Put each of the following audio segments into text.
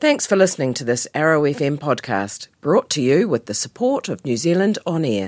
Thanks for listening to this Arrow FM podcast, brought to you with the support of New Zealand On Air.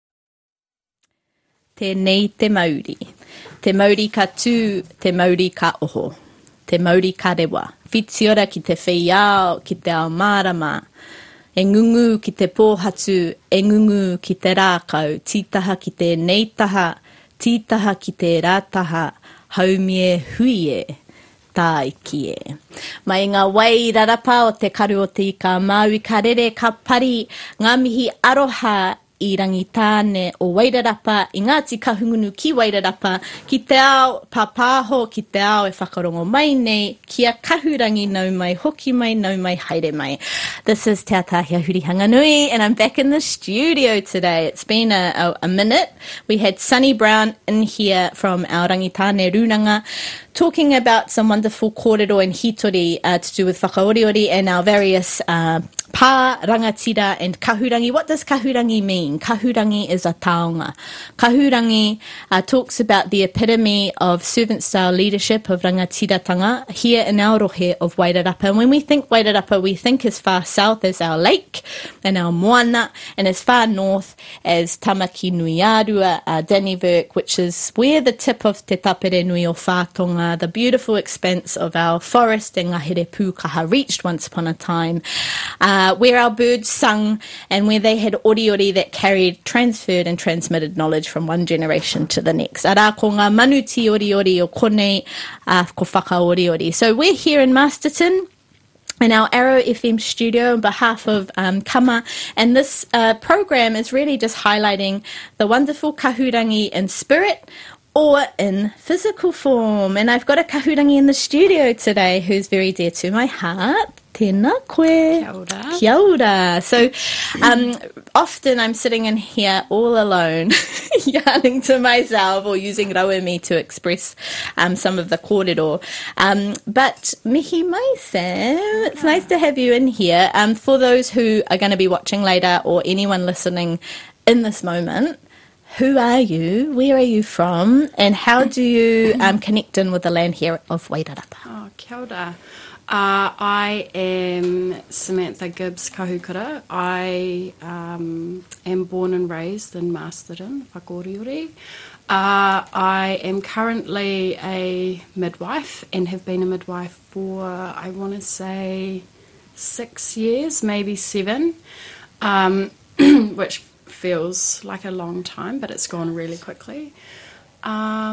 Tēnei te Māori. Te Māori ka tū, te Māori ka oho. Te Māori ka rewa. Whitiora ki te whiiao, ki te ao mārama. E ngungu ki te pōhatu, e ngungu ki te rākau. Tītaha ki te neitaha, tītaha ki te rātaha. Haumie huie. Tā iki e. Mai ngā wai rarapa o te karu o te ika Māui ka rere ka pari ngā mihi aroha i rangitāne o Wairarapa, i Ngāti Kahungunu ki Wairarapa, ki te ao pāpāho, ki te ao e whakarongo mai nei, kia kahurangi nau mai, hoki mai, nau mai, haere mai. This is Te Atahia Huri Hanganui, and I'm back in the studio today. It's been a minute. We had Sunny Brown in here from our Rangitāne Runanga, talking about some wonderful kōrero and hitori to do with whakaoriori and our various pā, rangatira and kahurangi. What does kahurangi mean? Kahurangi is a taonga. Kahurangi talks about the epitome of servant-style leadership of rangatiratanga here in our rohe of Wairarapa. And when we think Wairarapa, we think as far south as our lake and our moana, and as far north as Tamaki Nui Arua, Dannevirke, which is where the tip of Te Tapere Nui o Whātonga, the beautiful expanse of our forest and Ngahere Pūkaha reached once upon a time, where our birds sung and where they had oriori that carried, transferred and transmitted knowledge from one generation to the next. Arā ko ngā manuti oriori o konei ko whakaoriori. So we're here in Masterton in our Arrow FM studio on behalf of Kama, and this program is really just highlighting the wonderful kahurangi in spirit or in physical form. And I've got a kahurangi in the studio today who's very dear to my heart. Tēnā koe. Kia ora. Kia ora. So often I'm sitting in here all alone, yarning to myself or using rauemi to express some of the kōrero. But mihi mai, Sam, it's nice to have you in here. For those who are going to be watching later or anyone listening in this moment, who are you? Where are you from? And how do you connect in with the land here of Wairarapa? Oh, kia ora. I am Samantha Gibbs Kahukura. I am born and raised in Masterton, Whakaoriori. I am currently a midwife and have been a midwife for, I want to say, 6 years, maybe 7, which feels like a long time, but it's gone really quickly. Yeah,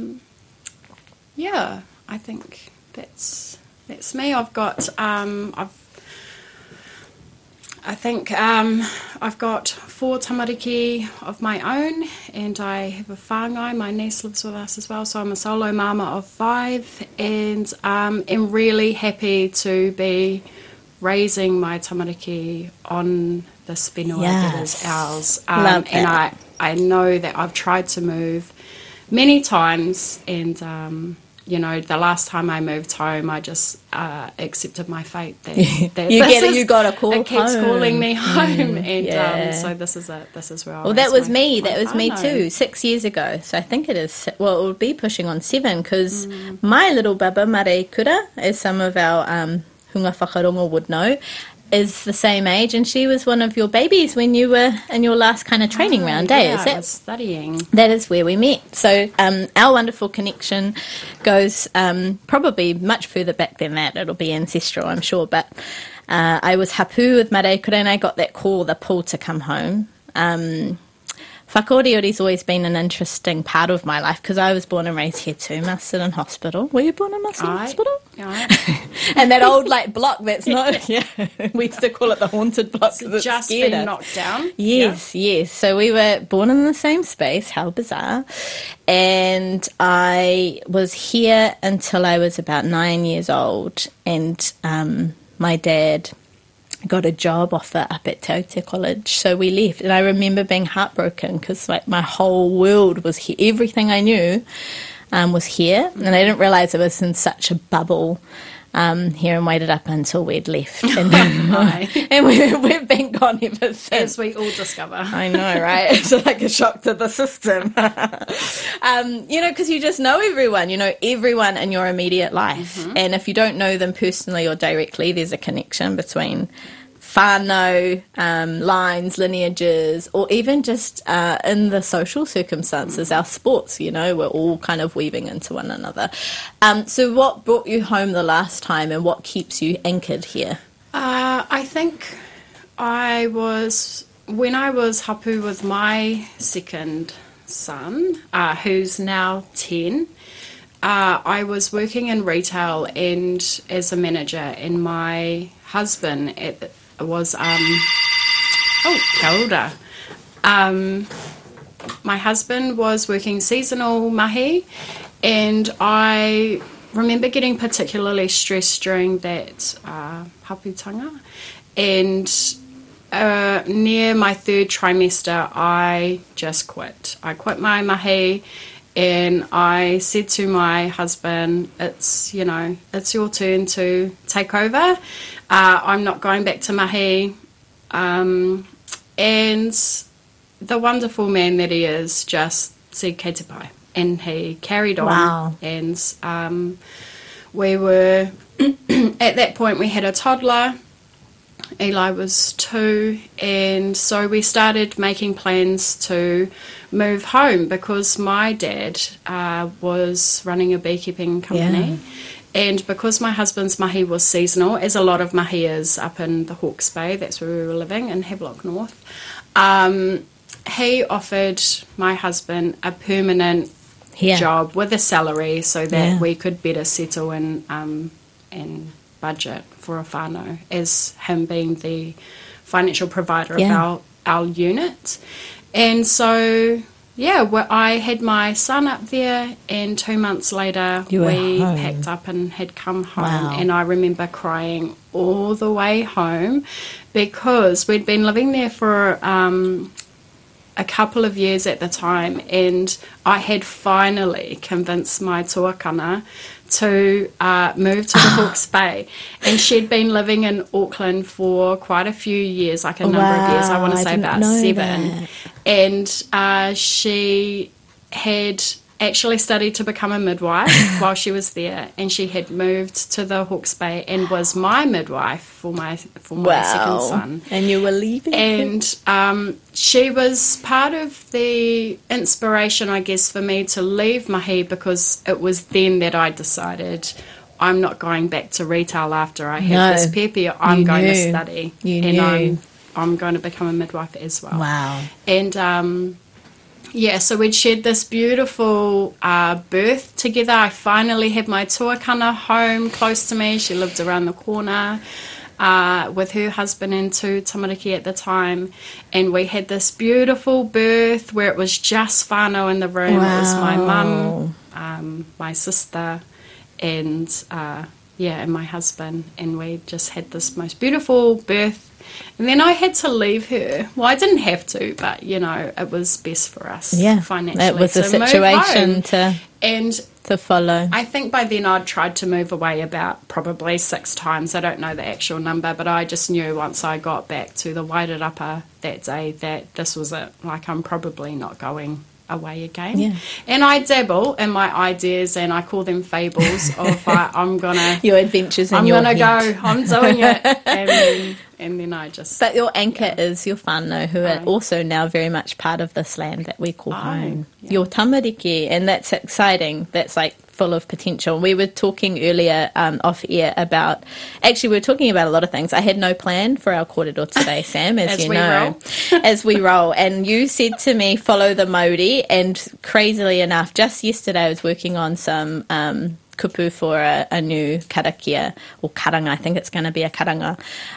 I think that's me. I've got I've got 4 tamariki of my own, and I have a whāngai. My niece lives with us as well, so I'm a solo mama of 5, and am really happy to be raising my tamariki on this whenua that is ours. And I know that I've tried to move many times, and you know, the last time I moved home, I just accepted my fate. That you got a call. It keeps calling me home, and so this is it. This is where I. Well, that was me. That was me too. 6 years ago. So I think it is. Well, it would be pushing on 7 because my little baba Mare Kura, as some of our hunga whakarongo would know, is the same age, and she was one of your babies when you were in your last kind of training round, eh? Yeah, I was studying. That is where we met. So our wonderful connection goes probably much further back than that. It'll be ancestral, I'm sure. But I was hapu with Mare Kura, and I got that call, the pull to come home. Whakaoriori's always been an interesting part of my life because I was born and raised here too, Masterton Hospital. Were you born in Masterton Hospital? Yeah. And that old block that's not, we used to call it the haunted block because it's just scared been us. knocked down. Yes. So we were born in the same space, how bizarre. And I was here until I was about 9 years old, and my dad got a job offer up at Te Aute College, so we left. And I remember being heartbroken because my whole world was here. Everything I knew was here, and I didn't realise I was in such a bubble here in Wairarapa until we'd left. And, and we've been gone ever since. As we all discover. I know, right? It's like a shock to the system. Because you just know everyone. You know everyone in your immediate life. And if you don't know them personally or directly, there's a connection between whānau, lines, lineages, or even just in the social circumstances, our sports, we're all kind of weaving into one another. So what brought you home the last time and what keeps you anchored here? I think when I was hapu with my second son, who's now 10, I was working in retail and as a manager, and my husband was kia ora. My husband was working seasonal mahi, and I remember getting particularly stressed during that haputanga, and near my third trimester I just quit. I quit my mahi, and I said to my husband, it's your turn to take over. I'm not going back to mahi. And the wonderful man that he is just said kei te pai. And he carried on. Wow. And we were, at that point we had a toddler. Eli was 2, and so we started making plans to move home because my dad was running a beekeeping company. And because my husband's mahi was seasonal, as a lot of mahi is up in the Hawke's Bay, that's where we were living, in Havelock North, he offered my husband a permanent job with a salary so that we could better settle and budget for a whānau, as him being the financial provider of our unit. And so, I had my son up there, and 2 months later we packed up and had come home. Wow. And I remember crying all the way home because we'd been living there for a couple of years at the time, and I had finally convinced my tuakana to move to the Hawke's Bay, and she'd been living in Auckland for quite a few years, like a number of years, I want to say about 7, that. And she had actually studied to become a midwife while she was there, and she had moved to the Hawke's Bay and was my midwife for my second son. And you were leaving? And she was part of the inspiration, I guess, for me to leave mahi, because it was then that I decided I'm not going back to retail after I had this pepe. I'm going to study. I'm going to become a midwife as well. Wow. And so we'd shared this beautiful birth together. I finally had my tuakana home close to me. She lived around the corner with her husband and 2 tamariki at the time. And we had this beautiful birth where it was just whānau in the room. Wow. It was my mum, my sister, and my husband. And we just had this most beautiful birth. And then I had to leave her. Well, I didn't have to, but, it was best for us financially. It was a situation to follow. I think by then I'd tried to move away about probably 6 times. I don't know the actual number, but I just knew once I got back to the Wairarapa that day that this was it. Like, I'm probably not going away again. Yeah. And I dabble in my ideas, and I call them fables of I'm gonna your adventures. I'm gonna go. I'm doing it, and then I just. But your anchor is your whānau, who are also now very much part of this land that we call home. Yeah. Your tamariki, and that's exciting. That's like full of potential. We were talking earlier off air about, actually we were talking about a lot of things. I had no plan for our kōrero today, Sam, as you know. As we roll. And you said to me, follow the Māori, and crazily enough, just yesterday I was working on some kupu for a new karakia, or karanga. I think it's going to be a karanga.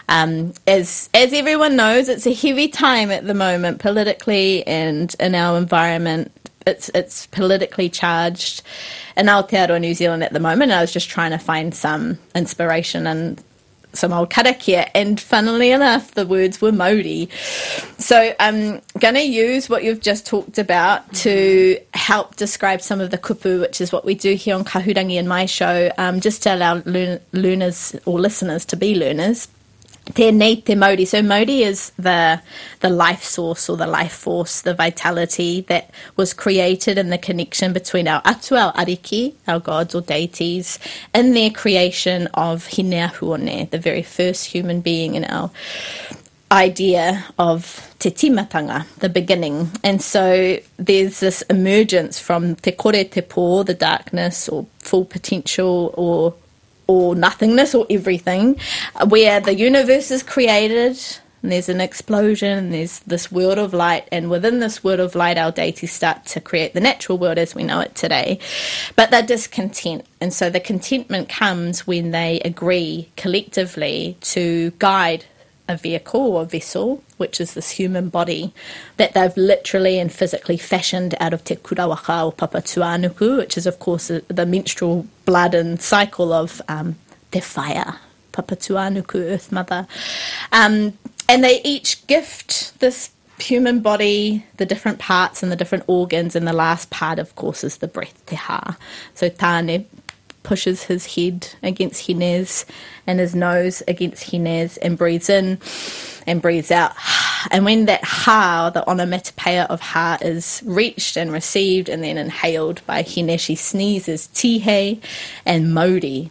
As everyone knows, it's a heavy time at the moment politically and in our environment. It's politically charged in Aotearoa, New Zealand at the moment. I was just trying to find some inspiration and some old karakia, and funnily enough, the words were Māori. So I'm going to use what you've just talked about to help describe some of the kupu, which is what we do here on Kahurangi in my show, just to allow learners or listeners to be learners. Tēnei te Māori. So Māori is the life source or the life force, the vitality that was created in the connection between our atu, our ariki, our gods or deities, in their creation of Hineahuone, the very first human being in our idea of te timatanga, the beginning. And so there's this emergence from te kore te pō, the darkness or full potential or nothingness or everything, where the universe is created and there's an explosion and there's this world of light, and within this world of light our deities start to create the natural world as we know it today. But they're discontent, and so the contentment comes when they agree collectively to guide a vehicle or vessel, which is this human body that they've literally and physically fashioned out of te kurawaka or papatuanuku, which is of course the menstrual blood and cycle of te whaia, papatuanuku, Earth Mother. And they each gift this human body the different parts and the different organs, and the last part of course is the breath, te ha. So Tāne pushes his head against Hines and his nose against Hines and breathes in and breathes out. And when that ha, the onomatopoeia of ha, is reached and received and then inhaled by Hine, she sneezes tihe, and Māori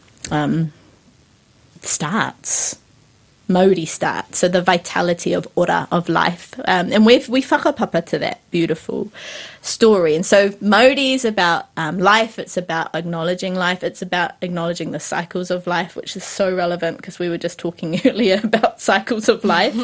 starts. Māori starts. So the vitality of ora, of life. And we whakapapa to that beautiful story. And so Māori is about life. It's about acknowledging life. It's about acknowledging the cycles of life, which is so relevant because we were just talking earlier about cycles of life.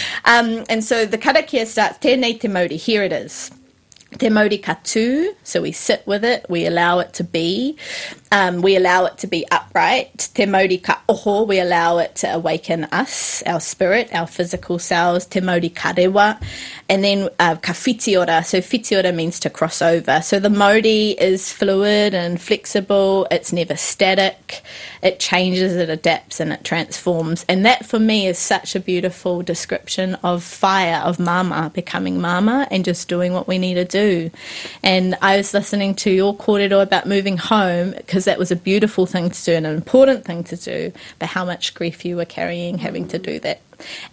And so the karakia starts, tēnei te Māori, here it is. Te Māori ka tū, so we sit with it, we allow it to be. We allow it to be upright. Te Māori ka oho, we allow it to awaken us, our spirit, our physical selves. Te Māori ka rewa. And then ka whitiora. So whitiora means to cross over. So the Māori is fluid and flexible. It's never static. It changes, it adapts, and it transforms. And that for me is such a beautiful description of fire, of mama, becoming mama and just doing what we need to do. And I was listening to your kōrero about moving home, because that was a beautiful thing to do and an important thing to do, but how much grief you were carrying having to do that.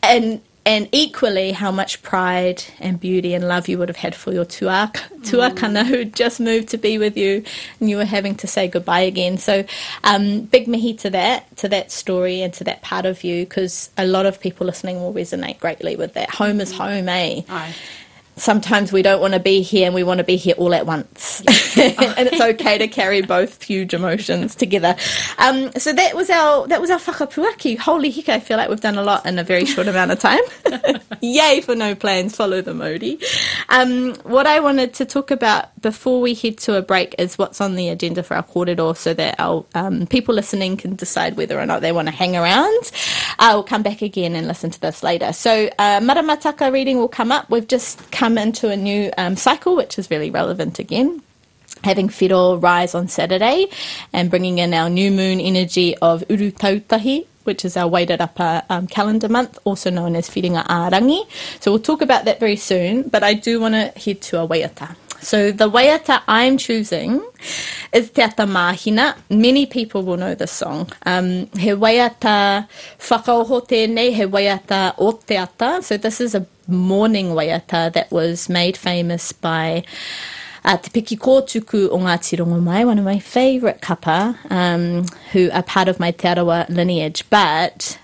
And equally, how much pride and beauty and love you would have had for your tuakana who'd just moved to be with you, and you were having to say goodbye again. So big mihi to that story and to that part of you, because a lot of people listening will resonate greatly with that. Home is home, eh? Aye. Sometimes we don't want to be here and we want to be here all at once. Yeah. And it's okay to carry both huge emotions together. So that was our whakapuaki. Holy heck, I feel like we've done a lot in a very short amount of time. Yay for no plans, follow the Māori. What I wanted to talk about before we head to a break is what's on the agenda for our kōrero, so that our people listening can decide whether or not they want to hang around. We'll come back again and listen to this later. So Maramataka reading will come up. We've just come into a new cycle, which is really relevant again, having Whiro rise on Saturday and bringing in our new moon energy of Uru Tautahi, which is our Wairarapa calendar month, also known as Whiringa Ārangi. So we'll talk about that very soon, but I do want to head to a waiata. So the waiata I'm choosing is Te Ata Māhina. Many people will know this song. He waiata whakaoho tēnei, he waiata o te ata. So this is a morning waiata that was made famous by Te Piki Kōtuku o Ngāti Rongomai, one of my favourite kapa, who are part of my Te Arawa lineage, but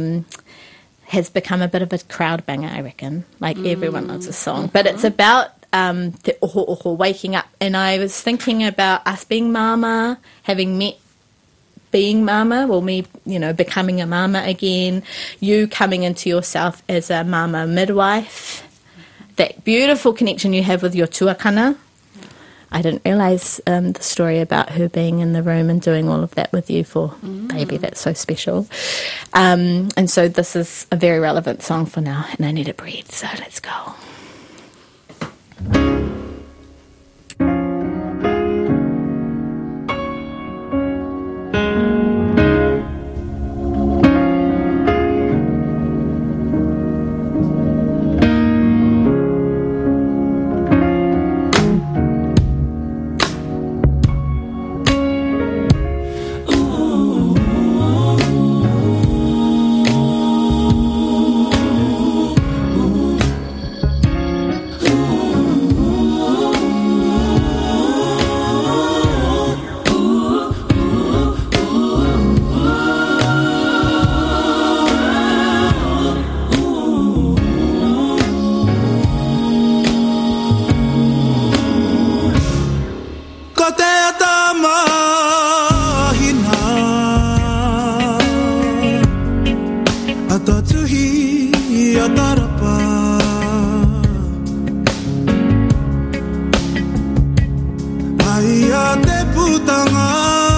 has become a bit of a crowd banger, I reckon. Like everyone loves this song. But it's about te oho oho, waking up. And I was thinking about us being mama, having met being mama, well, me, becoming a mama again, you coming into yourself as a mama midwife, that beautiful connection you have with your tuakana. I didn't realise the story about her being in the room and doing all of that with you for baby. That's so special. And so this is a very relevant song for now, and I need to breathe, so let's go. Atatuhi atarapa Aya te putanga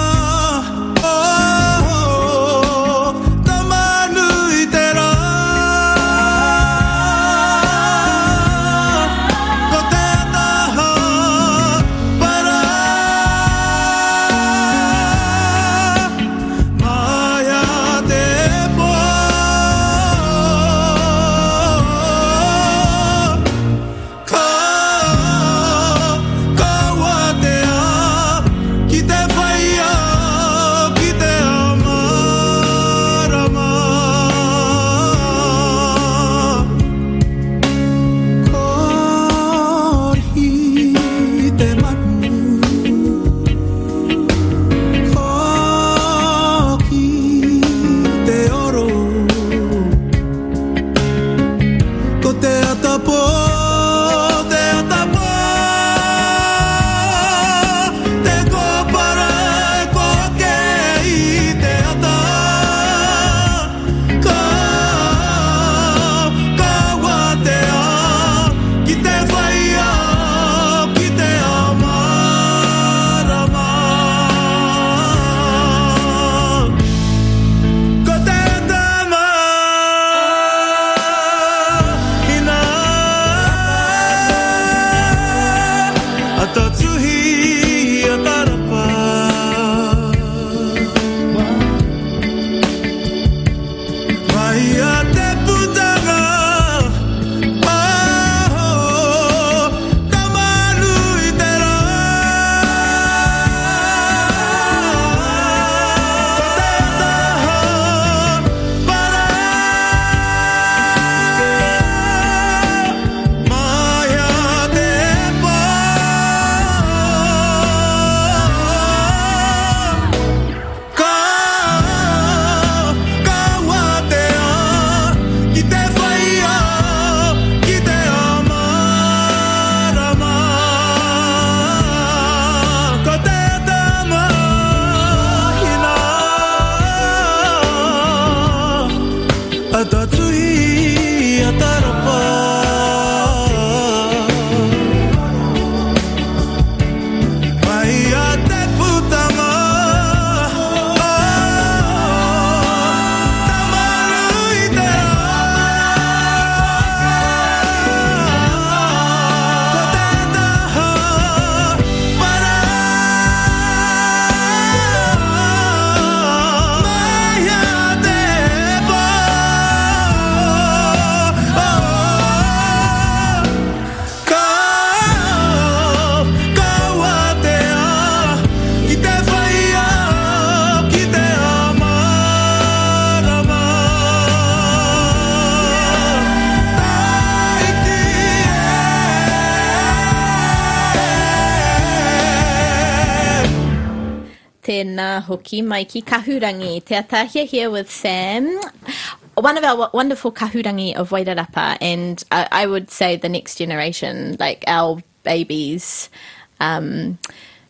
Tēnā hoki mai ki Kahurangi. Te atahia here with Sam, one of our wonderful Kahurangi of Wairarapa, and I would say the next generation, like our babies, when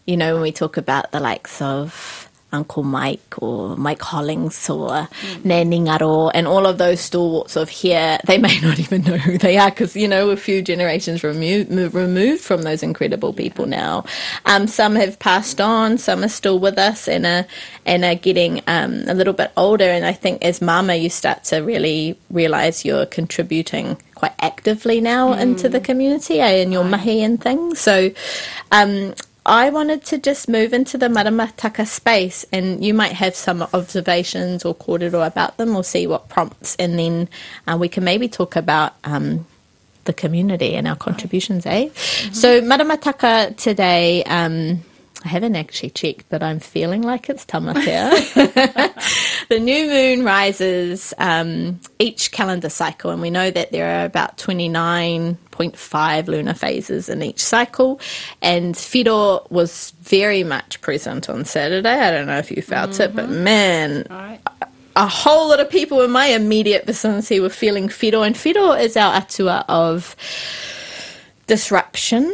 we talk about the likes of Uncle Mike or Mike Hollings or Nani Ngaro and all of those stalwarts of here, they may not even know who they are because, a few generations removed from those incredible people now. Some have passed on, some are still with us and are getting a little bit older. And I think as mama, you start to really realise you're contributing quite actively now into the community and your mahi and things. So I wanted to just move into the maramataka space, and you might have some observations or kōrero about them or see what prompts, and then we can maybe talk about the community and our contributions, eh? So maramataka today, I haven't actually checked, but I'm feeling like it's tamatea. The new moon rises each calendar cycle, and we know that there are about 29.5 lunar phases in each cycle, and Whiro was very much present on Saturday. I don't know if you felt it, but man, a whole lot of people in my immediate vicinity were feeling Whiro, and Whiro is our atua of disruption.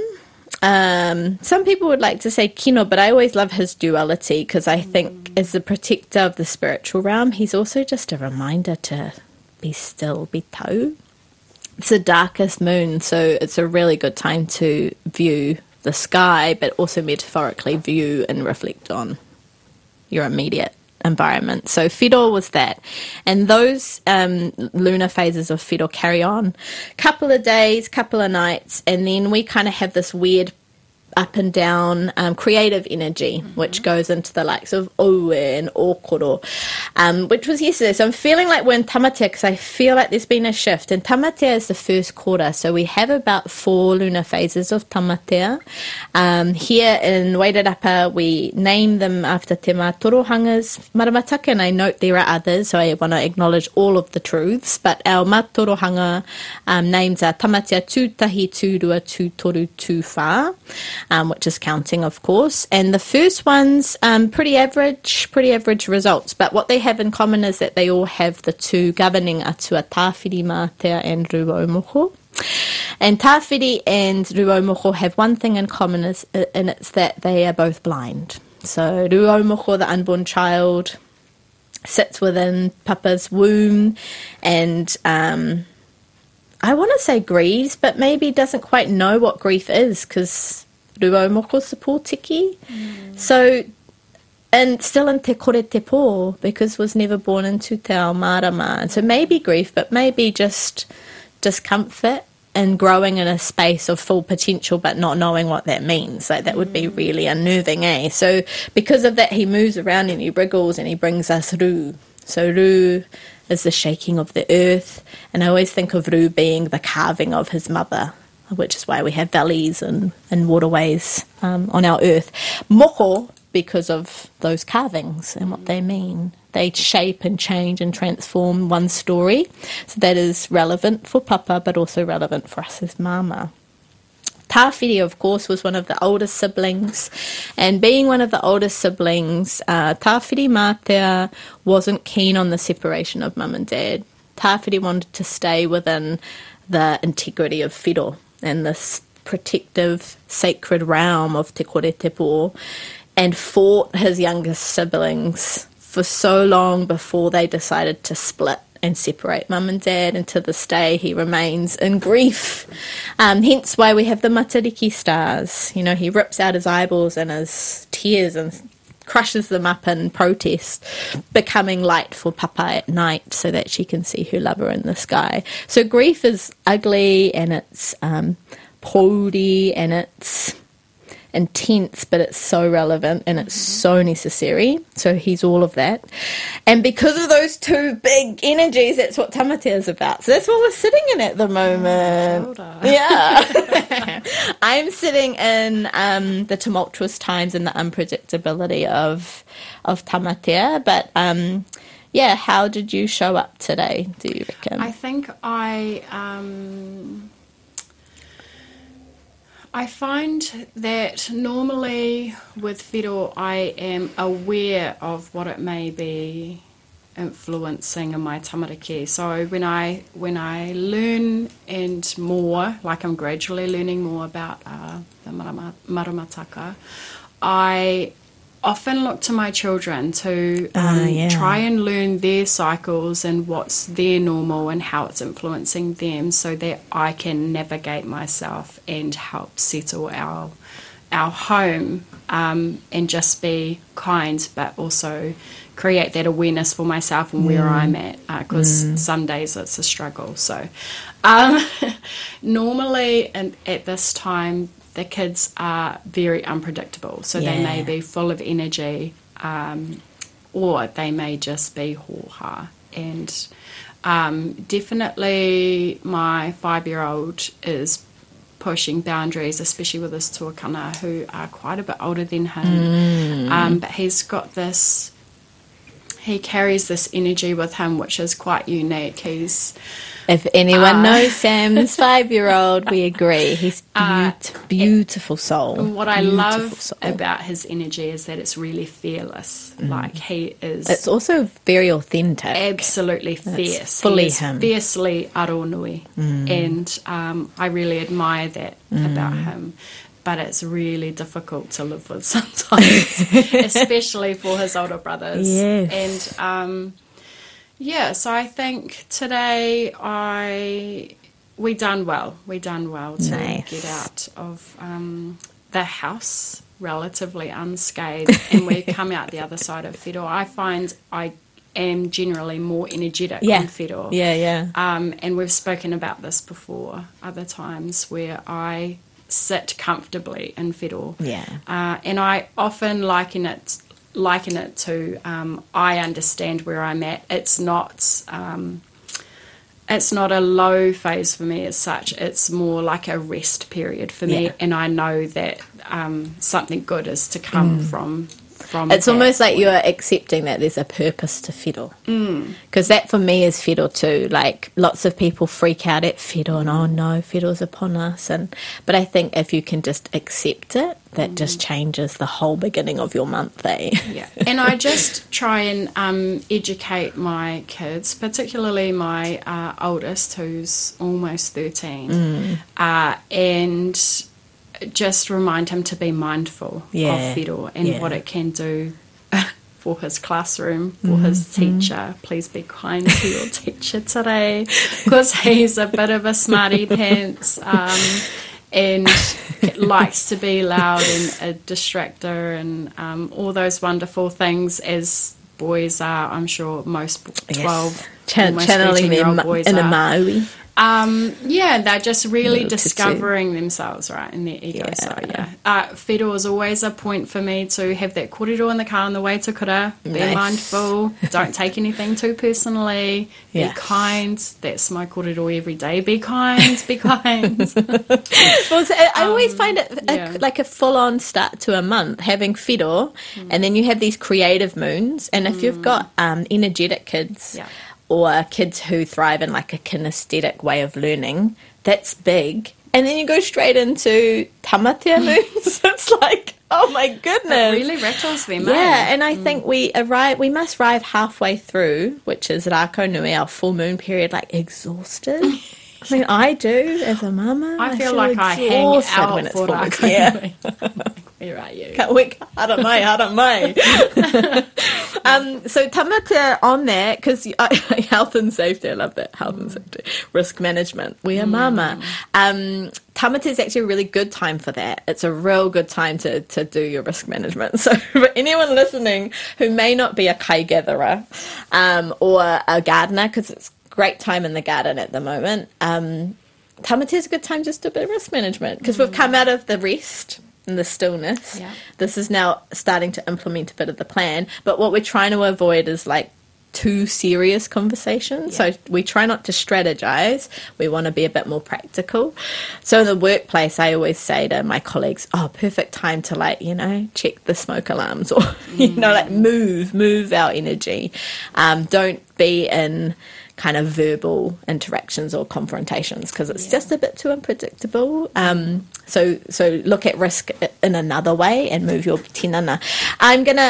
Some people would like to say kino, but I always love his duality because I think as the protector of the spiritual realm, he's also just a reminder to be still, be tau. It's the darkest moon, so it's a really good time to view the sky, but also metaphorically view and reflect on your immediate environment. So whiro was that. And those lunar phases of whiro carry on couple of days, couple of nights, and then we kind of have this weird up and down creative energy, which goes into the likes of Oue and Okoro, which was yesterday. So I'm feeling like we're in Tamatea because I feel like there's been a shift. And Tamatea is the first quarter, so we have about 4 lunar phases of Tamatea. Here in Wairarapa, we name them after Te Mātorohanga's maramataka, and I note there are others, so I want to acknowledge all of the truths. But our Mātorohanga names are Tamatea Tūtahi, Tūrua, Tūtoru, Tūwha, which is counting, of course. And the first one's pretty average results. But what they have in common is that they all have the 2 governing atua, Tāwhiri, Mātea, and Ruaumoko. And Tāwhiri and Ruaumoko have one thing in common, and it's that they are both blind. So Ruaumoko, the unborn child, sits within Papa's womb and I want to say grieves, but maybe doesn't quite know what grief is because Ruaumoko's pōtiki. So, and still in te kore te pō, because was never born into te ao marama. And so maybe grief, but maybe just discomfort and growing in a space of full potential but not knowing what that means. Like that would be really unnerving, eh? So because of that, he moves around and he wriggles and he brings us Ru. So Ru is the shaking of the earth, and I always think of Ru being the carving of his mother, which is why we have valleys and waterways on our earth. Moko, because of those carvings and what they mean. They shape and change and transform one story. So that is relevant for Papa, but also relevant for us as mama. Tāwhiri, of course, was one of the oldest siblings. And being one of the oldest siblings, Tāwhiri Mātea wasn't keen on the separation of mum and dad. Tāwhiri wanted to stay within the integrity of whiro and this protective, sacred realm of te kore te pō, and fought his youngest siblings for so long before they decided to split and separate mum and dad, and to this day he remains in grief. Hence why we have the Matariki stars. You know, he rips out his eyeballs and his tears and crushes them up in protest, becoming light for Papa at night so that she can see her lover in the sky. So grief is ugly and it's pōuri and it's intense, but it's so relevant and it's so necessary. So he's all of that. And because of those 2 big energies, that's what Tamatea is about. So that's what we're sitting in at the moment. Yeah. I'm sitting in the tumultuous times and the unpredictability of Tamatea. But yeah, how did you show up today, do you reckon? I think I find that normally with whiro I am aware of what it may be influencing in my tamariki. So when I learn and more, like I'm gradually learning more about the maramataka, I often look to my children to try and learn their cycles and what's their normal and how it's influencing them, so that I can navigate myself and help settle our home, and just be kind, but also create that awareness for myself and where I'm at, because some days it's a struggle. So normally at this time, the kids are very unpredictable. So they may be full of energy, or they may just be hoha. And definitely my 5-year-old is pushing boundaries, especially with his tuakana, who are quite a bit older than him. But he's got this, he carries this energy with him, which is quite unique. If anyone knows Sam's 5-year-old, we agree. He's beautiful soul. What I love about his energy is that it's really fearless. Like he is. It's also very authentic. Absolutely fierce. It's fully him. Fiercely aronui. And I really admire that about him. But it's really difficult to live with sometimes, especially for his older brothers. Yes. And Yeah, so I think today we done well. We done well to Nice. get out of the house relatively unscathed, and we come out the other side of Whiro. I find I am generally more energetic on Whiro. Yeah. And we've spoken about this before, other times where I sit comfortably in Whiro. Yeah. And I often liken it to I understand where I'm at. It's not a low phase for me as such. It's more like a rest period for me, and I know that something good is to come from It's that almost like point. you're accepting that there's a purpose to Whiro. Because that for me is Whiro too. Like lots of people freak out at Whiro and oh no, Whiro's upon us. But I think if you can just accept it, that just changes the whole beginning of your month, eh? Yeah, and I just try and educate my kids, particularly my oldest, who's almost 13, and just remind him to be mindful of Whiro and what it can do for his classroom, for his teacher. Please be kind to your teacher today, because he's a bit of a smarty pants. And likes to be loud and a distractor and all those wonderful things as boys are. I'm sure most 12, almost channeling 13-year-old them boys in a are. Maui. They're just really Little discovering themselves, right, in their ego. So, Whiro is always a point for me to have that kōrero in the car on the way to kura. Be Nice. mindful. Don't take anything too personally. Be kind. That's my kōrero every day. Be kind. Be kind. Well, so I always find it like a full-on start to a month, having Whiro, and then you have these creative moons, and if you've got energetic kids or kids who thrive in like a kinesthetic way of learning, that's big. And then you go straight into tamatea moons. It's like, oh my goodness. It really rattles them. Yeah, and I think we must arrive halfway through, which is Rako Nui, our full moon period, like exhausted. I mean, I do as a mama. I feel like I hang exhausted out when it's for full moon. Rako Yeah. Nui. Where are you? Haramai. So tamatea on that, because health and safety, I love that, health and safety, risk management, we are mama. Tamatea is actually a really good time for that. It's a real good time to do your risk management. So for anyone listening who may not be a kai gatherer or a gardener, because it's a great time in the garden at the moment, tamatea is a good time just to do a bit of risk management, because we've come out of the rest and the stillness. This is now starting to implement a bit of the plan, but what we're trying to avoid is like too serious conversations. So we try not to strategize. We want to be a bit more practical. So in the workplace, I always say to my colleagues, perfect time to like, check the smoke alarms, or like move our energy. Don't be in kind of verbal interactions or confrontations, because it's just a bit too unpredictable. So look at risk in another way and move your tinana. I'm going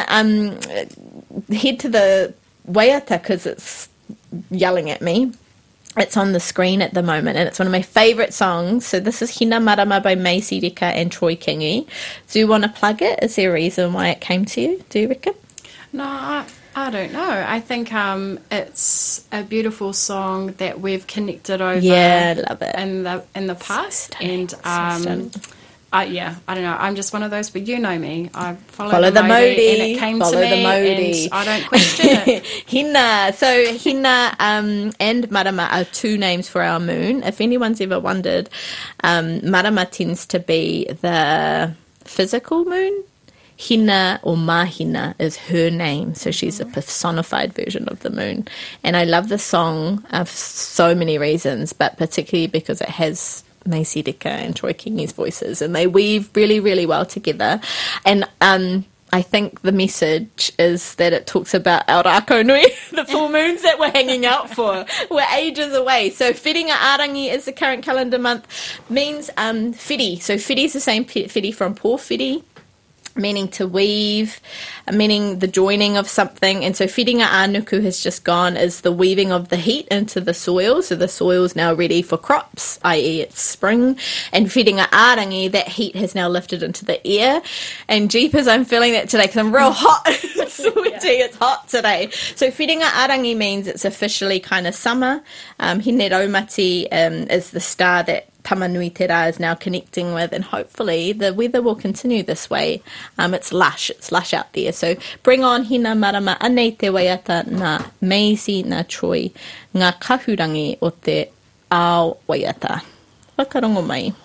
to head to the waiata because it's yelling at me. It's on the screen at the moment, and it's one of my favourite songs. So this is Hina Marama by Macy Rika and Troy Kingi. Do you want to plug it? Is there a reason why it came to you? Do you reckon? No, I don't know. I think it's a beautiful song that we've connected over. Yeah, I love it. In the past, stunning. and I don't know. I'm just one of those. But you know me. I Follow the modi, and it came follow to me, the modi. and I don't question it. Hina. So Hina and Marama are two names for our moon. If anyone's ever wondered, Marama tends to be the physical moon. Hina or Mahina is her name, so she's a personified version of the moon. And I love the song for so many reasons, but particularly because it has Macy Rika and Troy Kingi's voices, and they weave really, really well together. And I think the message is that it talks about our Rako Nui, the full moons that we're hanging out for. We're ages away. So Whiringa Arangi is the current calendar month, means whiri. So whiri is the same whiri from Pō whiri, meaning to weave, meaning the joining of something. And so Whiringa Anuku has just gone as the weaving of the heat into the soil. So the soil is now ready for crops, i.e. it's spring. And Whiringa Arangi, that heat has now lifted into the air. And jeepers, I'm feeling that today because I'm real hot. sweaty, it's hot today. So whiringa arangi means it's officially kind of summer. Hine Raumati is the star that Tamanui Te Rā is now connecting with, and hopefully the weather will continue this way. It's lush out there. So bring on Hina Marama anei te waiata ngā Maisie, ngā Troy, ngā kahurangi o te ao waiata. Whakarongo mai.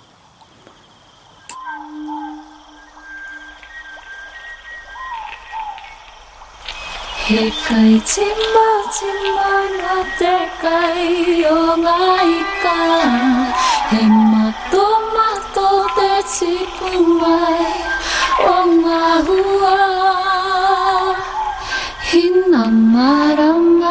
He kai tima ngā te kai o ngā ika. He mato te tipu mai o ngā hua. Hina marama.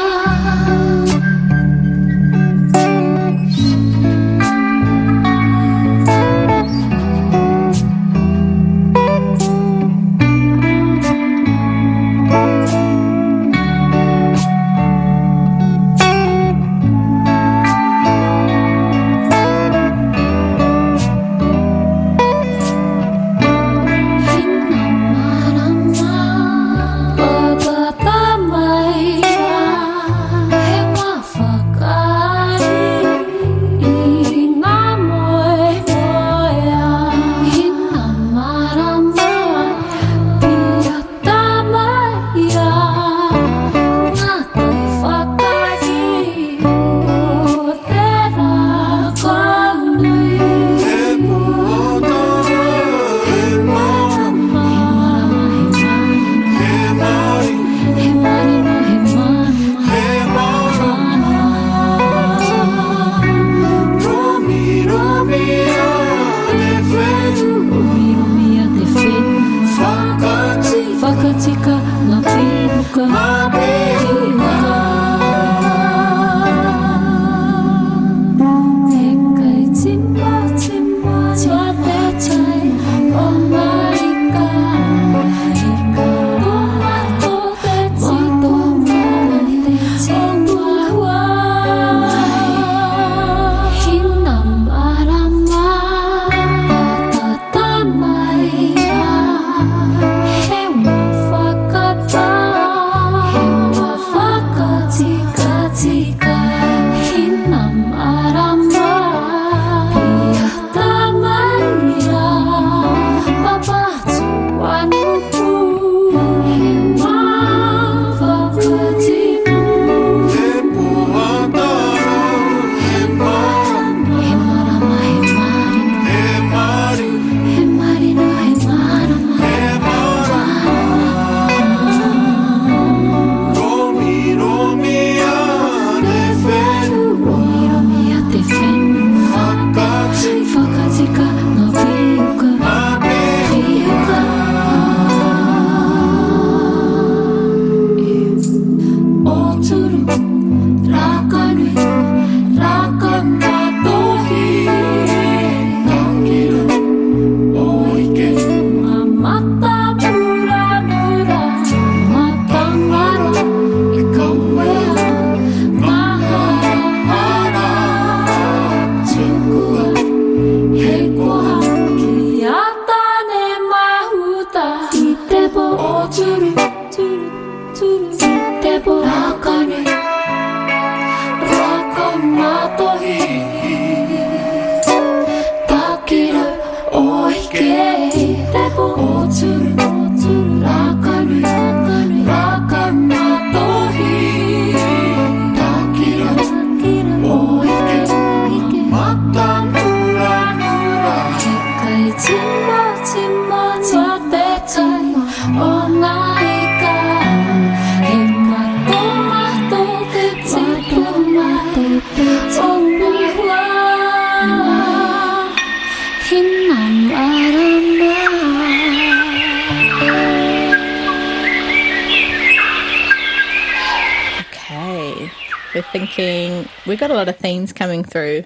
We're thinking, we got a lot of themes coming through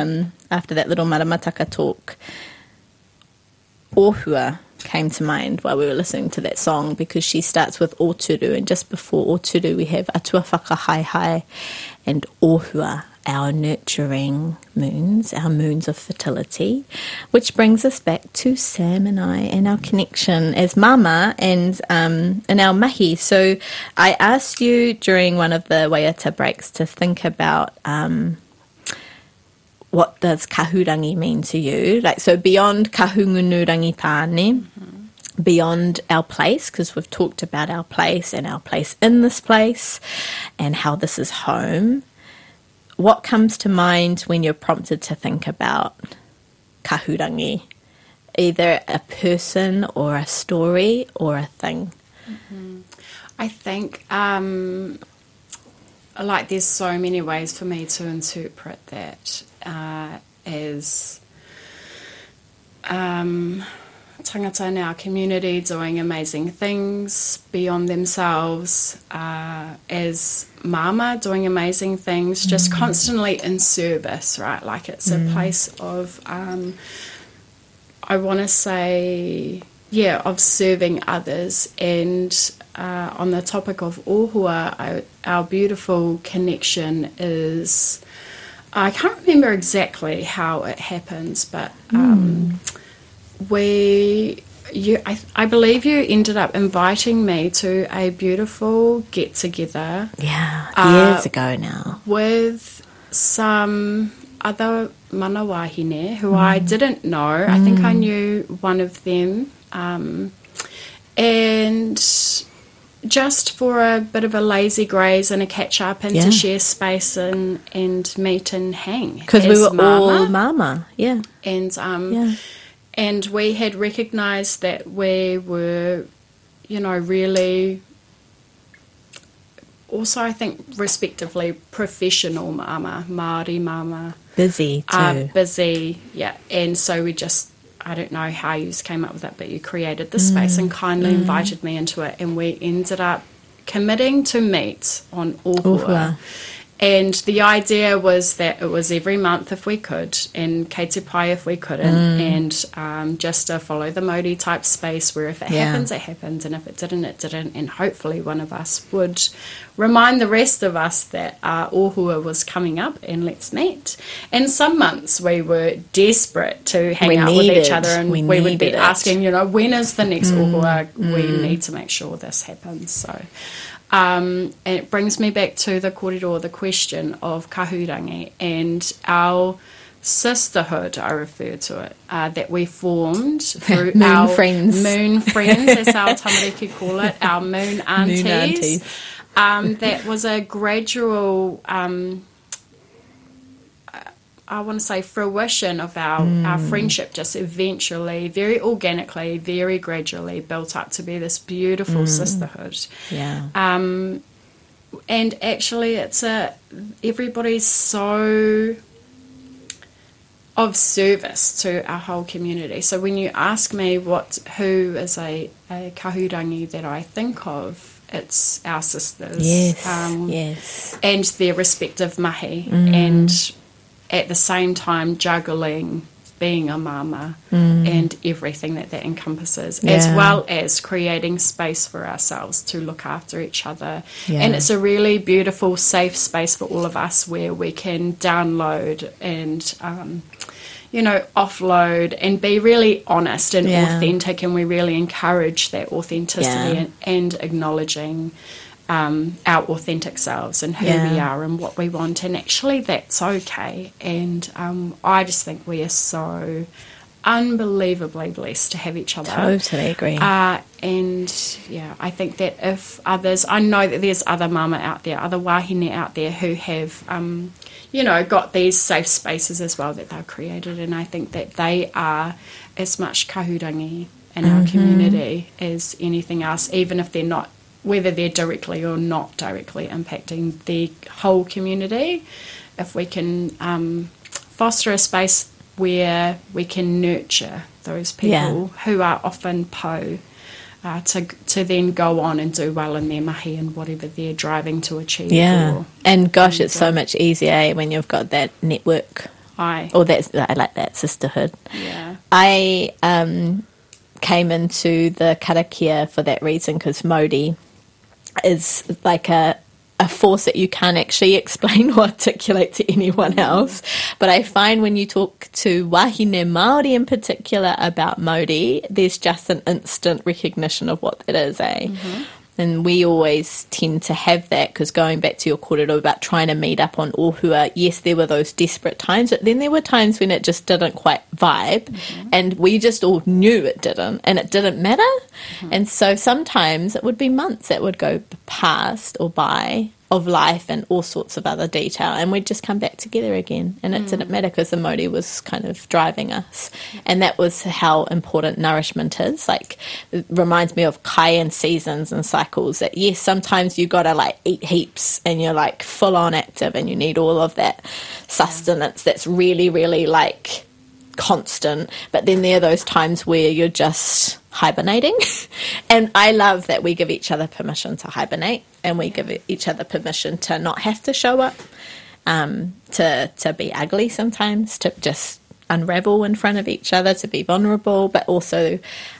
after that little Maramataka talk. Ohua came to mind while we were listening to that song because she starts with Oturu, and just before Oturu we have Atua Whakahai and Ohua. our nurturing moons, our moons of fertility, which brings us back to Sam and I and our connection as mama and in our mahi. So I asked you during one of the waiata breaks to think about what does kahurangi mean to you? Like, so beyond kahungunu rangitane, beyond our place, because we've talked about our place and our place in this place and how this is home. What comes to mind when you're prompted to think about kahurangi? Either a person or a story or a thing? I think, like, there's so many ways for me to interpret that as tangata in our community doing amazing things beyond themselves, as mama doing amazing things, just constantly in service, right? Like, it's a place of, I want to say, of serving others. And on the topic of ohua, our beautiful connection is, I can't remember exactly how it happens, but I believe you ended up inviting me to a beautiful get-together. Yeah, years ago now. With some other mana wahine who I didn't know. I think I knew one of them. And just for a bit of a lazy graze and a catch-up and to share space and meet and hang. Because we were all mama, And we had recognised that we were, really also, I think, respectively, professional mama, Māori mama. Busy too. Busy, yeah. And so we just, I don't know how you came up with that, but you created the space and kindly invited me into it. And we ended up committing to meet on Ohua. And the idea was that it was every month if we could, and kei te pai if we couldn't, and just to follow the Māori type space where if it happens, it happens, and if it didn't, it didn't. And hopefully one of us would remind the rest of us that Ohua was coming up and let's meet. And some months we were desperate to hang out with each other, and we would be asking, when is the next Ohua? We need to make sure this happens. So... and it brings me back to the kōrero, the question of kahurangi and our sisterhood, I refer to it, that we formed through our moon friends, as our tamariki call it, our moon aunties. That was a gradual, I want to say, fruition of our friendship, just eventually, very organically, very gradually built up to be this beautiful sisterhood. Yeah. And actually, everybody's so of service to our whole community. So when you ask me who is a kahurangi that I think of, it's our sisters. Yes, and their respective mahi, and at the same time juggling being a mama and everything that encompasses, as well as creating space for ourselves to look after each other. And it's a really beautiful, safe space for all of us where we can download and, offload and be really honest and authentic, and we really encourage that authenticity and acknowledging our authentic selves and who we are and what we want, and actually that's okay. And I just think we are so unbelievably blessed to have each other. Totally agree. And I think that if others, I know that there's other mama out there, other wahine out there who have got these safe spaces as well that they've created, and I think that they are as much kahurangi in our community as anything else, even if they're not, whether they're directly or not directly impacting the whole community. If we can foster a space where we can nurture those people who are often po, to then go on and do well in their mahi and whatever they're driving to achieve. And gosh, it's so much easier when you've got that network. I like that sisterhood. I came into the karakia for that reason, because Māori is like a a force that you can't actually explain or articulate to anyone else. But I find when you talk to wahine Māori in particular about Māori, there's just an instant recognition of what that is, eh? And we always tend to have that, because going back to your kōrero about trying to meet up on ohua, yes, there were those desperate times, but then there were times when it just didn't quite vibe, and we just all knew it didn't, and it didn't matter. And so sometimes it would be months that would go past or by of life and all sorts of other detail, and we'd just come back together again, and it didn't matter because the Māori was kind of driving us. And that was how important nourishment is. Like, it reminds me of kai and seasons and cycles, that yes, sometimes you gotta like eat heaps and you're like full on active and you need all of that sustenance that's really, really like constant, but then there are those times where you're just hibernating. And I love that we give each other permission to hibernate, and we give each other permission to not have to show up, to be ugly sometimes, to just unravel in front of each other, to be vulnerable, but also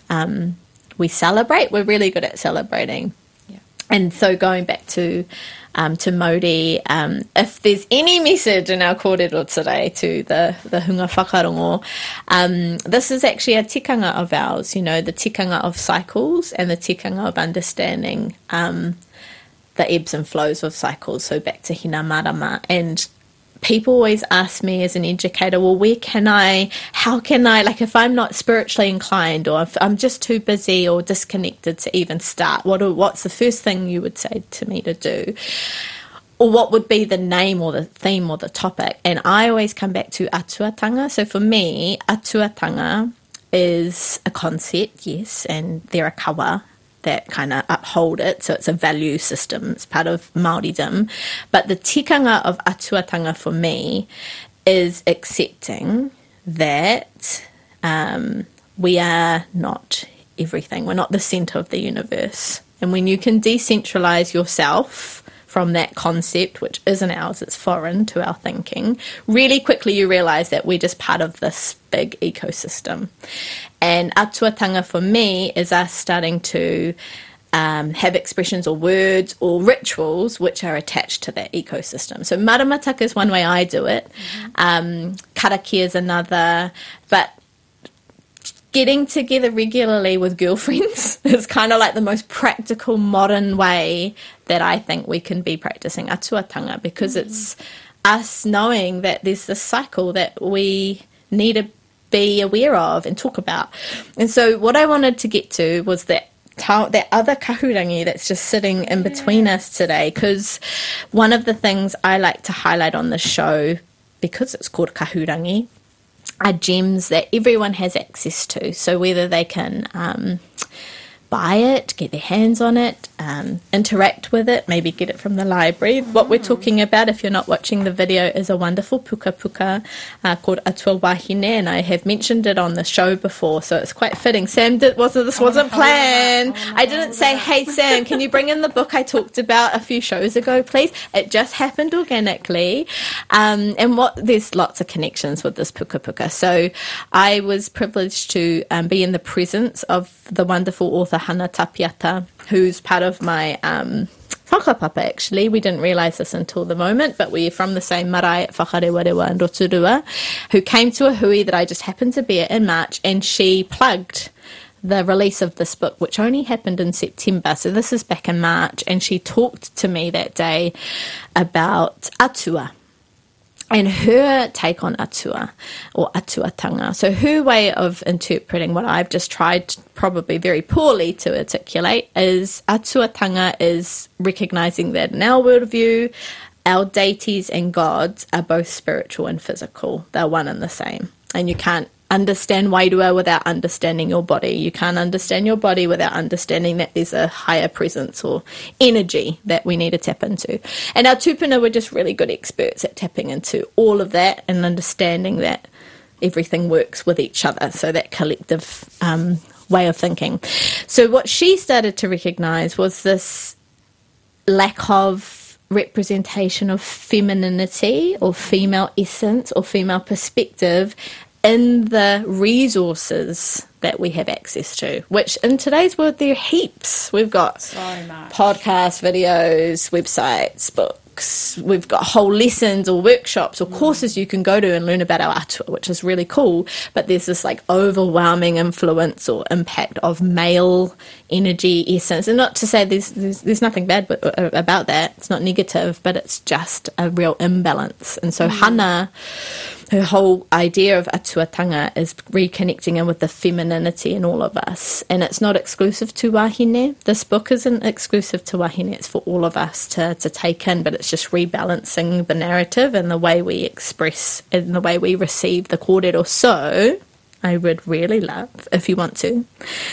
we celebrate. We're really good at celebrating. And so going back to Māori, if there's any message in our kōrero today to the hunga whakarongo, this is actually a tikanga of ours, you know, the tikanga of cycles and the tikanga of understanding the ebbs and flows of cycles. So back to hina marama. And people always ask me as an educator, well, how can I, like, if I'm not spiritually inclined, or if I'm just too busy or disconnected to even start, what's the first thing you would say to me to do? Or what would be the name or the theme or the topic? And I always come back to atuatanga. So for me, atuatanga is a concept, yes, and there are kawa that kind of uphold it. So it's a value system. It's part of Māoridom. But the tikanga of atuatanga for me is accepting that we are not everything. We're not the centre of the universe. And when you can decentralise yourself from that concept, which isn't ours, it's foreign to our thinking, really quickly you realise that we're just part of this big ecosystem. And atuatanga for me is us starting to have expressions or words or rituals which are attached to that ecosystem. So maramataka is one way I do it. Karaki is another. But getting together regularly with girlfriends is kind of like the most practical modern way that I think we can be practicing atuatanga, because it's us knowing that there's this cycle that we need to be aware of and talk about. And so what I wanted to get to was that other kahurangi that's just sitting in between us today, because one of the things I like to highlight on the show, because it's called kahurangi, are gems that everyone has access to. So whether they can buy it, get their hands on it, interact with it, maybe get it from the library. What we're talking about, if you're not watching the video, is a wonderful puka puka called Atua Wahine, and I have mentioned it on the show before, so it's quite fitting. Sam, this wasn't planned. I didn't say, hey Sam, can you bring in the book I talked about a few shows ago, please? It just happened organically. And there's lots of connections with this puka puka. So I was privileged to be in the presence of the wonderful author Hana Tapiata, who's part of my whakapapa, actually. We didn't realise this until the moment, but we're from the same marae at Whakarewarewa and Rotorua, who came to a hui that I just happened to be at in March, and she plugged the release of this book, which only happened in September. So this is back in March, and she talked to me that day about atua and her take on atua or atuatanga. So her way of interpreting what I've just tried probably very poorly to articulate is atuatanga is recognising that in our worldview, our deities and gods are both spiritual and physical. They're one and the same. And you can't understand Wairua without understanding your body. You can't understand your body without understanding that there's a higher presence or energy that we need to tap into. And our tupuna were just really good experts at tapping into all of that and understanding that everything works with each other. So that collective way of thinking. So what she started to recognise was this lack of representation of femininity or female essence or female perspective in the resources that we have access to, which in today's world, there are heaps. We've got So much. podcasts, videos, websites, books. We've got whole lessons or workshops or courses you can go to and learn about our atua, which is really cool. But there's this like overwhelming influence or impact of male energy essence. And not to say there's nothing bad about that. It's not negative, but it's just a real imbalance. And so Hana, her whole idea of atuatanga is reconnecting in with the femininity in all of us. And it's not exclusive to wahine. This book isn't exclusive to wahine. It's for all of us to take in, but it's just rebalancing the narrative and the way we express and the way we receive the kōrero. So I would really love, if you want to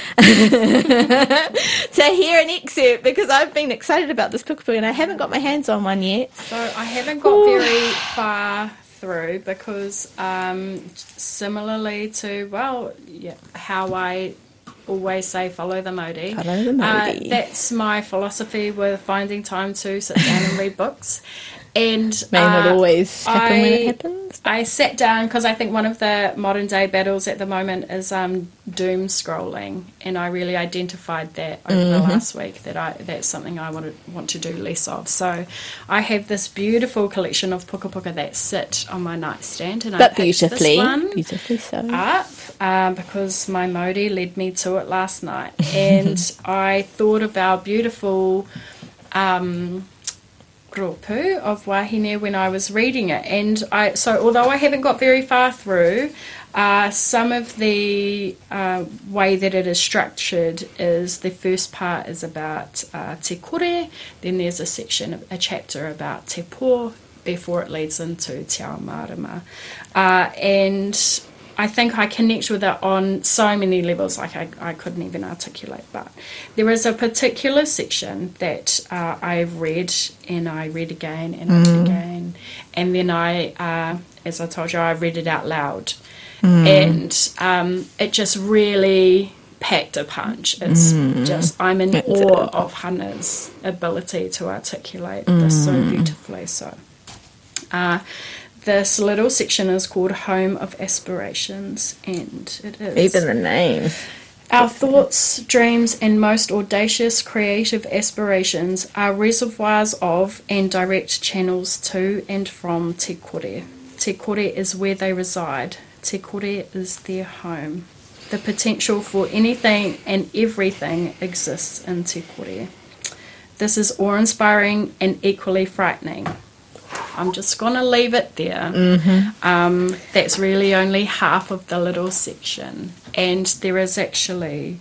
hear an excerpt, because I've been excited about this book and I haven't got my hands on one yet. So I haven't got very far through because similarly to, how I always say follow the Māori. Follow the Māori. That's my philosophy with finding time to sit down and read books. And May not always happen when it happens. I sat down because I think one of the modern day battles at the moment is doom scrolling, and I really identified that over the last week that's something I want to do less of. So I have this beautiful collection of puka puka that sit on my nightstand, and But I picked this one beautifully so. up because my Māori led me to it last night, and I thought of our beautiful rōpū of wahine when I was reading it. And so although I haven't got very far through, some of the way that it is structured is the first part is about te kore, then there's a chapter about te pō before it leads into te ao marama. And I think I connect with it on so many levels, like I couldn't even articulate. But there is a particular section that I've read, and I read again, and I read again. And then as I told you, I read it out loud. And it just really packed a punch. It's just, I'm in awe of Hana's ability to articulate this so beautifully. So, this little section is called Home of Aspirations, and it is... Even the name. Our thoughts, dreams, and most audacious creative aspirations are reservoirs of and direct channels to and from te kore. Te kore is where they reside. Te kore is their home. The potential for anything and everything exists in te kore. This is awe-inspiring and equally frightening. I'm just going to leave it there. That's really only half of the little section. And there is actually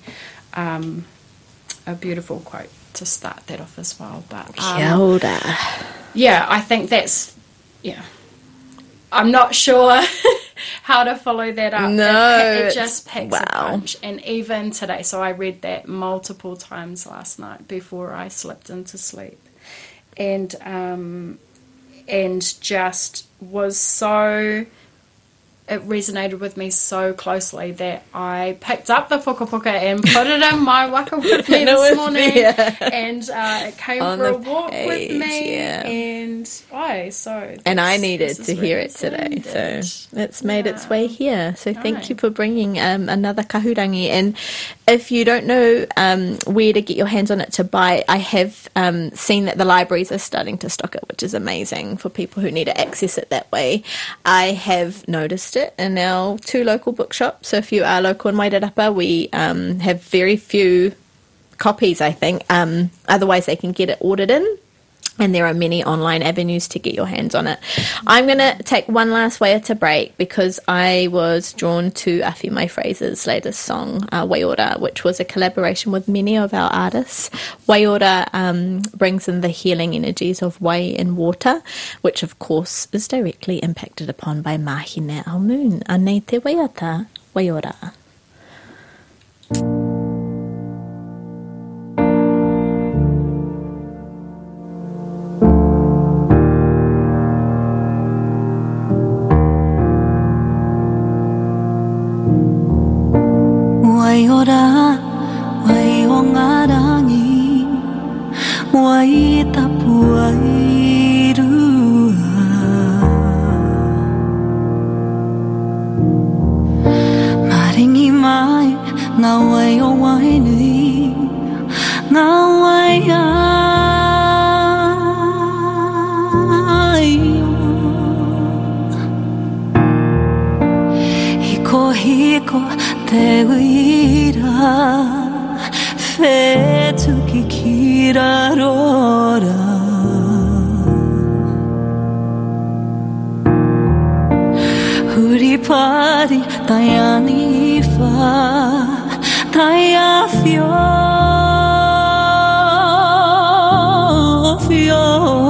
a beautiful quote to start that off as well. But Kia ora. yeah, I think that's... Yeah. I'm not sure how to follow that up. No. It just packs a punch. And even today, so I read that multiple times last night before I slipped into sleep. And just was so... It resonated with me so closely that I picked up the puka puka and put it in my waka with me this morning. And it came on for a the walk with me. page, And I needed to hear it today, so it's made its way here. So thank you for bringing another kahurangi. And if you don't know where to get your hands on it to buy, I have seen that the libraries are starting to stock it, which is amazing for people who need to access it that way. I have noticed it in our 2 local bookshops. So if you are local in Wairarapa, we have very few copies, I think. Otherwise, they can get it ordered in. And there are many online avenues to get your hands on it. I'm going to take one last waiata break because I was drawn to Awhi Mai Fraser's latest song, Waiora, which was a collaboration with many of our artists. Waiora brings in the healing energies of wai and water, which of course is directly impacted upon by Mahina ao moon. Anei te waiata, Waiora. Waiora, wai o ngā rangi, wai tapu ai rua. ngā wai o wai nui ngā wai ai hiko te uira whetu ki kira rora huri pari tai ani wha tai a fio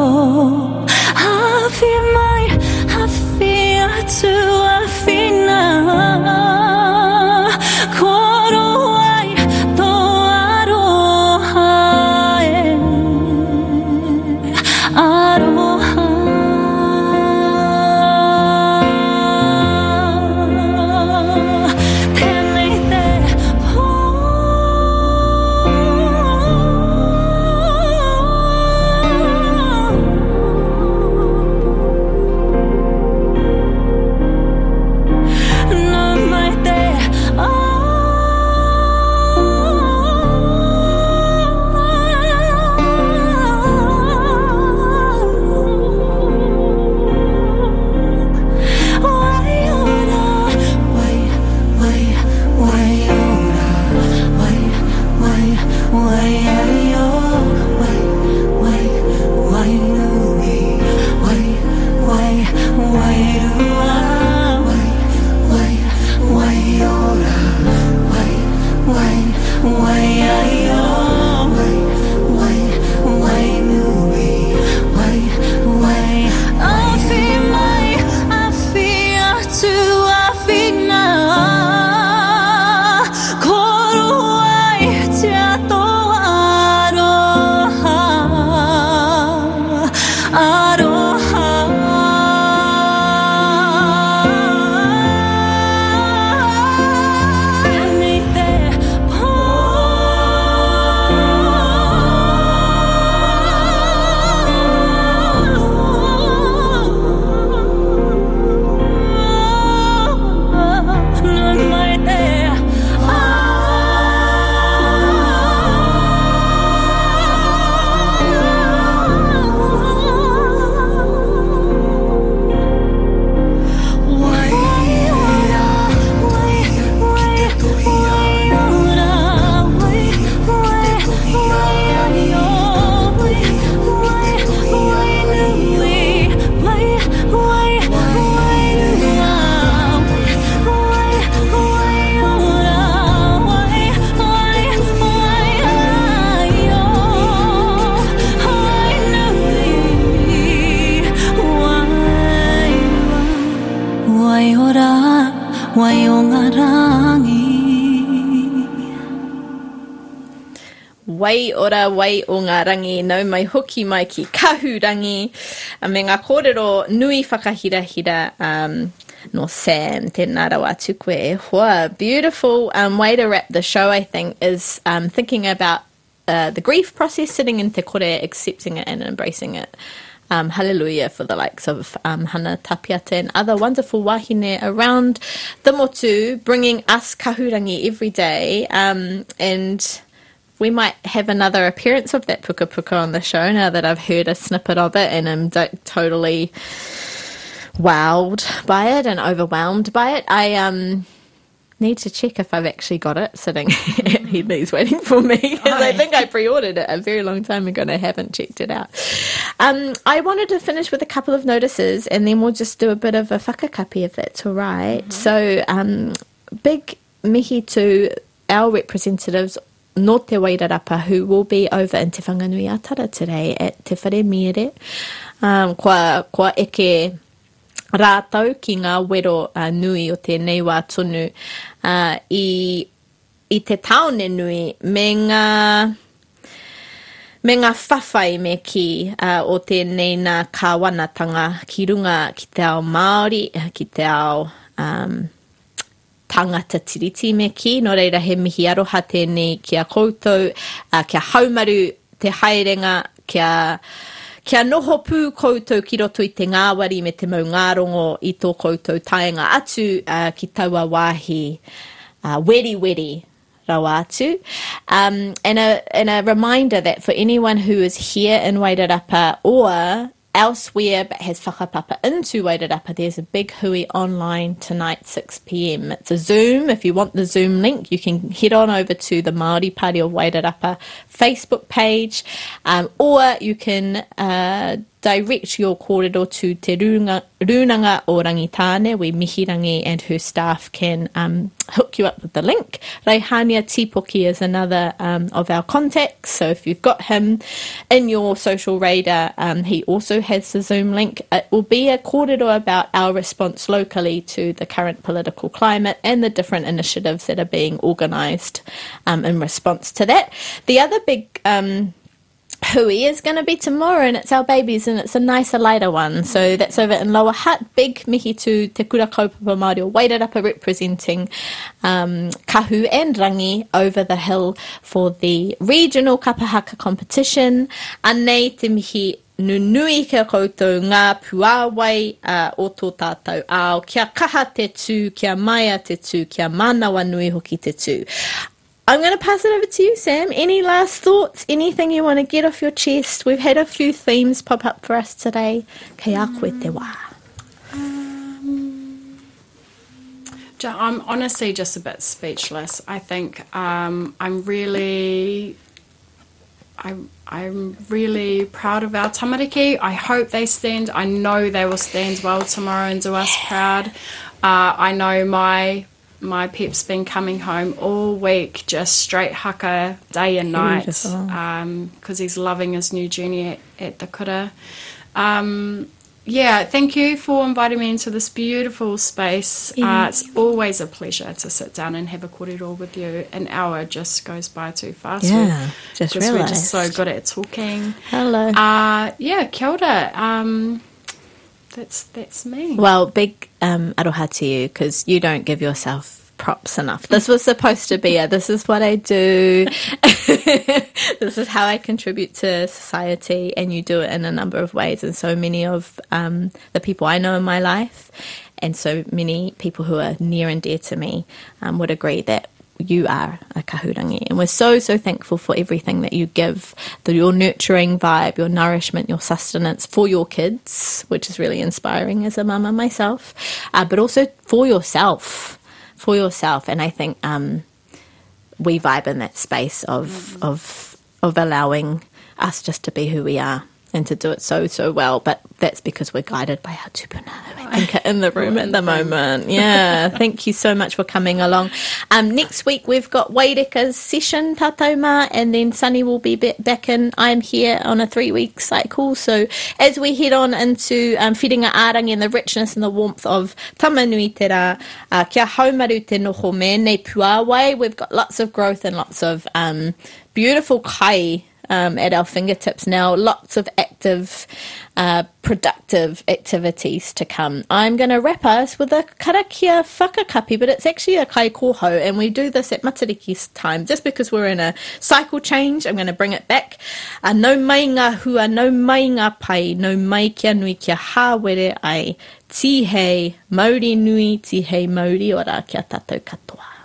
hafi mai hafi atu afina koro ai to aroha aroha Wai ora wai o ngā rangi, nau mai hoki mai ki kahurangi, me ngā kōrero nui whakahirahira no Sam, tēnā rawa atu koe e hoa. Beautiful way to wrap the show, I think, is thinking about the grief process, sitting in te kore, accepting it and embracing it. Hallelujah for the likes of Hana Tapiata and other wonderful wahine around the motu, bringing us kahurangi every day, and we might have another appearance of that puka puka on the show now that I've heard a snippet of it and I'm totally wowed by it and overwhelmed by it. I need to check if I've actually got it sitting at Headley's waiting for me, because I think I pre-ordered it a very long time ago and I haven't checked it out. I wanted to finish with a couple of notices and then we'll just do a bit of a whakakapi if that's all right. Mm-hmm. So big mihi to our representatives no te Wairarapa, who will be over in Te Whanganui Atara today at Te Whare Mere. Kua eke rātau ki ngā wero nui o tēnei wā tonu i te taone nui me ngā whawhai me ki o tēnei nā kāwanatanga ki runga ki te ao Māori, ki te ao tangata tiriti me ki, no reira he mihi aroha tēnei kia koutou, kia haumaru te haerenga, kia noho pū koutou ki roto i te ngāwari me te mau ngārongo i tō koutou taenga atu ki taua wāhi weri Rawatu. And a reminder that for anyone who is here in Wairarapa or elsewhere but has whakapapa into Wairarapa, there's a big hui online tonight, 6 p.m. It's a Zoom. If you want the Zoom link, you can head on over to the Māori Party of Wairarapa Facebook page, or you can direct your kōrero to Te Runanga o Rangitane, where Mihirangi and her staff can hook you up with the link. Reihania Tipoki is another of our contacts, so if you've got him in your social radar, he also has the Zoom link. It will be a kōrero about our response locally to the current political climate and the different initiatives that are being organised in response to that. The other big hui is going to be tomorrow, and it's our babies, and it's a nicer, lighter one. So that's over in Lower Hutt. Big mihi to Te Kura Kaupapa Māori o Wairarapa, representing Kahu and Rangi over the hill for the regional kapahaka competition. Anei te mihi nunui kia koutou ngā puāwai o tō tātou ao. Kia kaha te tū, kia maia te tū, kia manawa nui hoki te tū. I'm going to pass it over to you, Sam. Any last thoughts? Anything you want to get off your chest? We've had a few themes pop up for us today. Kei a koe te wā. I'm honestly just a bit speechless. I think I'm really proud of our tamariki. I hope they stand. I know they will stand well tomorrow and do us proud. I know my Pep's been coming home all week, just straight haka, day and night, because he's loving his new journey at the kura. Thank you for inviting me into this beautiful space. It's always a pleasure to sit down and have a kōrero with you. An hour just goes by too fast. Yeah, just realised. We're just so good at talking. Hello. Kia ora. That's me. Well, big aroha to you, because you don't give yourself props enough. This was supposed to be this is what I do. This is how I contribute to society, and you do it in a number of ways. And so many of the people I know in my life, and so many people who are near and dear to me, would agree that you are a kahurangi, and we're so thankful for everything that you give, your nurturing vibe, your nourishment, your sustenance for your kids, which is really inspiring as a mama myself, but also for yourself. And I think we vibe in that space of allowing us just to be who we are and to do it so well. But that's because we're guided by our tupuna, who I think are in the room at the moment. Yeah, thank you so much for coming along. Next week we've got Waireka's session, tātou mā, and then Sunny will be back in. I'm here on a 3-week cycle. So as we head on into whiringa ārangi and the richness and the warmth of Tamanui te rā, kia haumaru te noho me, nei puāwai, we've got lots of growth and lots of beautiful kai at our fingertips now. Lots of active, productive activities to come. I'm going to wrap us with a karakia whakakapi, but it's actually a kai koho, and we do this at Matariki's time. Just because we're in a cycle change, I'm going to bring it back. No mai ngā hua, no mai ngā pai, no mai kia nui kia hāwere ai, tihei Māori nui, tihei Māori ora kia tātou katoa.